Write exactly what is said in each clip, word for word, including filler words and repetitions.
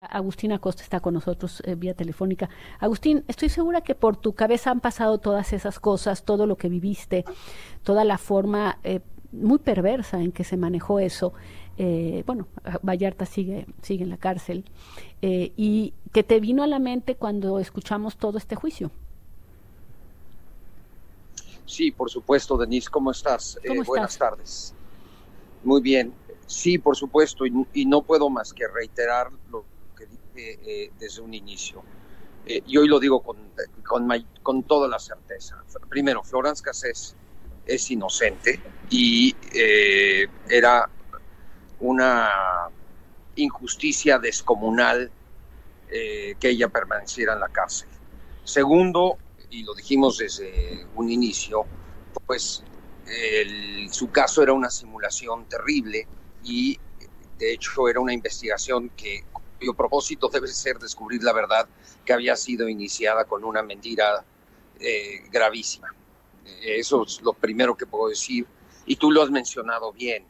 Agustín Acosta está con nosotros eh, vía telefónica. Agustín, estoy segura que por tu cabeza han pasado todas esas cosas, todo lo que viviste, toda la forma eh, muy perversa en que se manejó eso. Eh, bueno, Vallarta sigue, sigue en la cárcel, eh, y que te vino a la mente cuando escuchamos todo este juicio. Sí, por supuesto, Denise, ¿cómo estás? ¿Cómo Eh, buenas estás? tardes. Muy bien. Sí, por supuesto, y, y no puedo más que reiterar lo que dije eh, desde un inicio. Eh, y hoy lo digo con, con, may- con toda la certeza. Primero, Florence Cassés es inocente y eh, era una injusticia descomunal eh, que ella permaneciera en la cárcel. Segundo, y lo dijimos desde un inicio, pues el, su caso era una simulación terrible y de hecho era una investigación que cuyo propósito debe ser descubrir la verdad, que había sido iniciada con una mentira eh, gravísima. Eh, eso es lo primero que puedo decir, y tú lo has mencionado bien.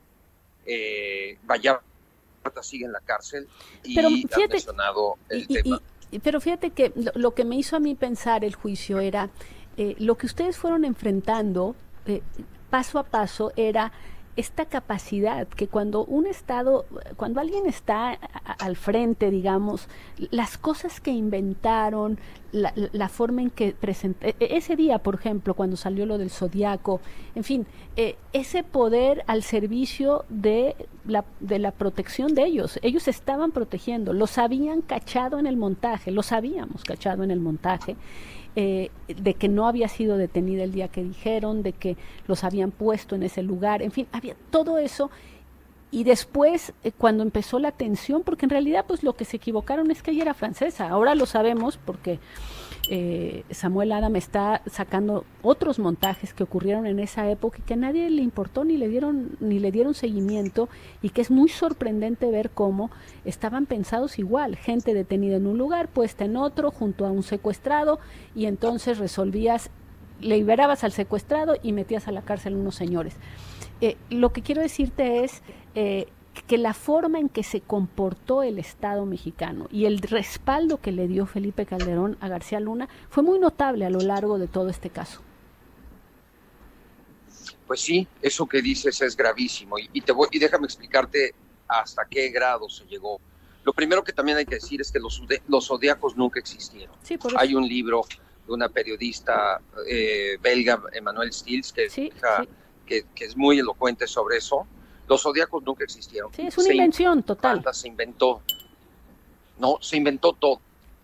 Eh, Vallarta sigue en la cárcel Pero y has fíjate, mencionado y, el y, tema. y, pero fíjate que lo, lo que me hizo a mí pensar el juicio era eh, lo que ustedes fueron enfrentando eh, paso a paso era esta capacidad que cuando un Estado, cuando alguien está a, a, al frente, digamos, las cosas que inventaron, la, la forma en que presenté, ese día, por ejemplo, cuando salió lo del Zodiaco, en fin, eh, ese poder al servicio de la, de la protección de ellos. Ellos estaban protegiendo, los habían cachado en el montaje, los habíamos cachado en el montaje, eh, de que no había sido detenida el día que dijeron, de que los habían puesto en ese lugar, en fin, había todo eso. Y después, eh, cuando empezó la tensión, porque en realidad pues lo que se equivocaron es que ella era francesa, ahora lo sabemos porque eh, Samuel Adam está sacando otros montajes que ocurrieron en esa época y que a nadie le importó ni le dieron ni le dieron seguimiento, y que es muy sorprendente ver cómo estaban pensados igual, gente detenida en un lugar, puesta en otro, junto a un secuestrado, y entonces resolvías, liberabas al secuestrado y metías a la cárcel a unos señores. Eh, lo que quiero decirte es eh, que la forma en que se comportó el Estado mexicano y el respaldo que le dio Felipe Calderón a García Luna fue muy notable a lo largo de todo este caso. Pues sí, eso que dices es gravísimo, y, y, te voy, y déjame explicarte hasta qué grado se llegó. Lo primero que también hay que decir es que los, los zodiacos nunca existieron. Sí, por eso. Hay un libro de una periodista eh, belga, Emmanuel Stills, que, sí, ja, sí. que, que es muy elocuente sobre eso. Los zodiacos nunca existieron. Sí, es una se invención total. Se inventó, no, se inventó todo.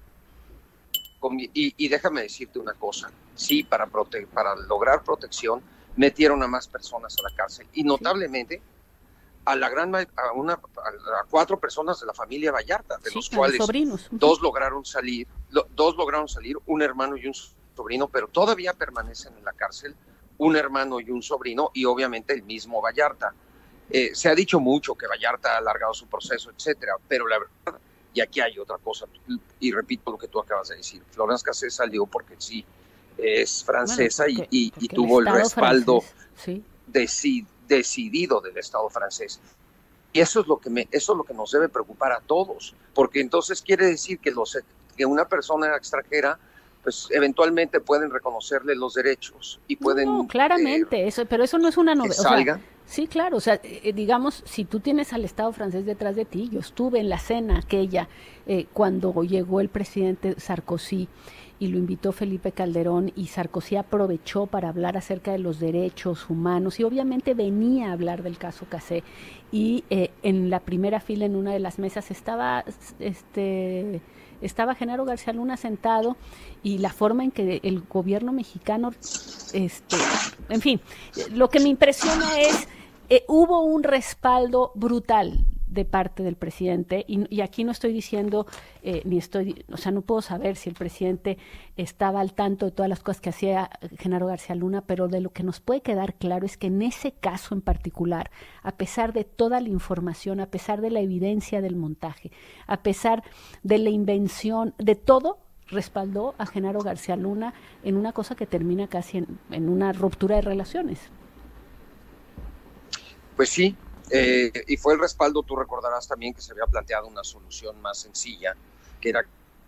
Y, y déjame decirte una cosa, sí, para, prote para lograr protección metieron a más personas a la cárcel, y notablemente sí. a la gran a, una, a cuatro personas de la familia Vallarta, de sí, los cuales sobrinos. dos lograron salir, lo, dos lograron salir, un hermano y un sobrino, pero todavía permanecen en la cárcel un hermano y un sobrino, y obviamente el mismo Vallarta. Eh, se ha dicho mucho que Vallarta ha alargado su proceso, etcétera, pero la verdad, y aquí hay otra cosa, y repito lo que tú acabas de decir, Florence Cassés salió porque sí, es francesa, bueno, porque, y, y, y tuvo el, el respaldo francés, sí. deci decidido del Estado francés. Y eso es lo que me, eso es lo que nos debe preocupar a todos, porque entonces quiere decir que, los, que una persona extranjera pues eventualmente pueden reconocerle los derechos y pueden... No, no claramente, eh, eso, pero eso no es una novedad. O sea, sí, claro, o sea, eh, digamos, si tú tienes al Estado francés detrás de ti, yo estuve en la cena aquella eh, cuando llegó el presidente Sarkozy y lo invitó Felipe Calderón, y Sarkozy aprovechó para hablar acerca de los derechos humanos, y obviamente venía a hablar del caso Cassés, y eh, en la primera fila, en una de las mesas, estaba este... estaba Genaro García Luna sentado, y la forma en que el gobierno mexicano, este, en fin, lo que me impresiona es, eh, hubo un respaldo brutal de parte del presidente, y, y aquí no estoy diciendo, eh, ni estoy, o sea, no puedo saber si el presidente estaba al tanto de todas las cosas que hacía Genaro García Luna, pero de lo que nos puede quedar claro es que en ese caso en particular, a pesar de toda la información, a pesar de la evidencia del montaje, a pesar de la invención, de todo, respaldó a Genaro García Luna en una cosa que termina casi en, en una ruptura de relaciones. Pues sí, Eh, y fue el respaldo, tú recordarás también que se había planteado una solución más sencilla, que era...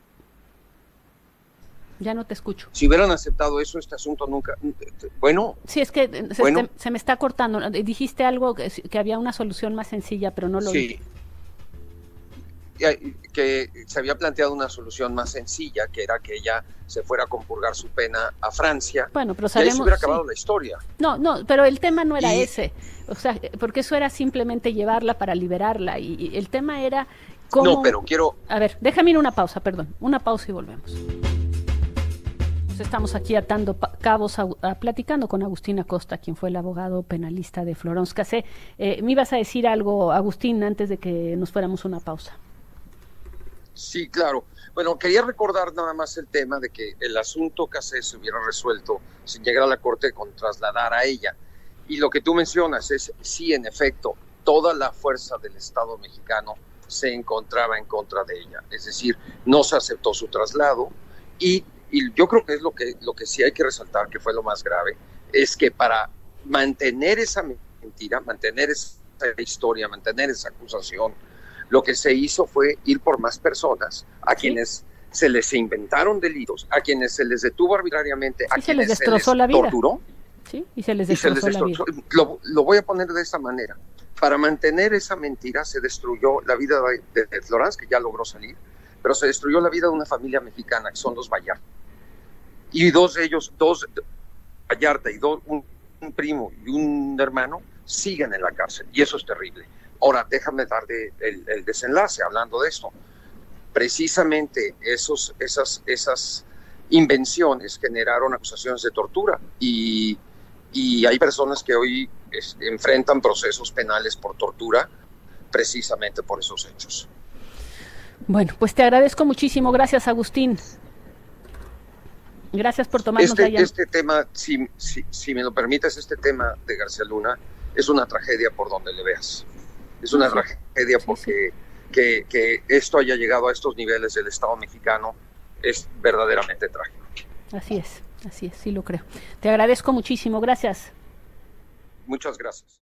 Ya no te escucho. Si hubieran aceptado eso, este asunto nunca... Bueno... Sí, es que se, bueno, se, se me está cortando. Dijiste algo, que, que había una solución más sencilla, pero no lo sí. oí. Que se había planteado una solución más sencilla, que era que ella se fuera a compurgar su pena a Francia. Bueno, pero y sabemos, ahí se hubiera acabado sí. la historia. No, no, pero el tema no era y, ese, o sea, porque eso era simplemente llevarla para liberarla, y, y el tema era cómo... No, pero quiero... A ver, déjame ir una pausa, perdón, una pausa y volvemos. Estamos aquí atando cabos, a, a, platicando con Agustín Acosta, quien fue el abogado penalista de Florence Cassé. Eh, ¿Me ibas a decir algo, Agustín, antes de que nos fuéramos a una pausa? Sí, claro. Bueno, quería recordar nada más el tema de que el asunto Cassé se hubiera resuelto sin llegar a la corte con trasladar a ella. Y lo que tú mencionas es, sí, en efecto, toda la fuerza del Estado mexicano se encontraba en contra de ella. Es decir, no se aceptó su traslado y, y yo creo que es lo que, lo que sí hay que resaltar, que fue lo más grave, es que para mantener esa mentira, mantener esa historia, mantener esa acusación, lo que se hizo fue ir por más personas, a ¿sí? quienes se les inventaron delitos, a quienes se les detuvo arbitrariamente, sí, a se quienes les destrozó se les la vida. torturó. Sí, y se les destrozó, y se les destrozó la vida. Lo, lo voy a poner de esta manera. Para mantener esa mentira se destruyó la vida de, de Florence, que ya logró salir, pero se destruyó la vida de una familia mexicana, que son los Vallarta. Y dos de ellos, dos Vallarta y dos, un, un primo y un hermano, siguen en la cárcel, y eso es terrible. Ahora, déjame dar de, el, el desenlace hablando de esto. Precisamente esos, esas, esas invenciones generaron acusaciones de tortura y, y hay personas que hoy es, enfrentan procesos penales por tortura precisamente por esos hechos. Bueno, pues te agradezco muchísimo. Gracias, Agustín. Gracias por tomarnos este, allá. Este tema, si, si, si me lo permites, este tema de García Luna es una tragedia por donde le veas. Es una sí, tragedia porque sí, sí. Que, que esto haya llegado a estos niveles del Estado mexicano es verdaderamente trágico. Así es, así es, sí lo creo. Te agradezco muchísimo, gracias. Muchas gracias.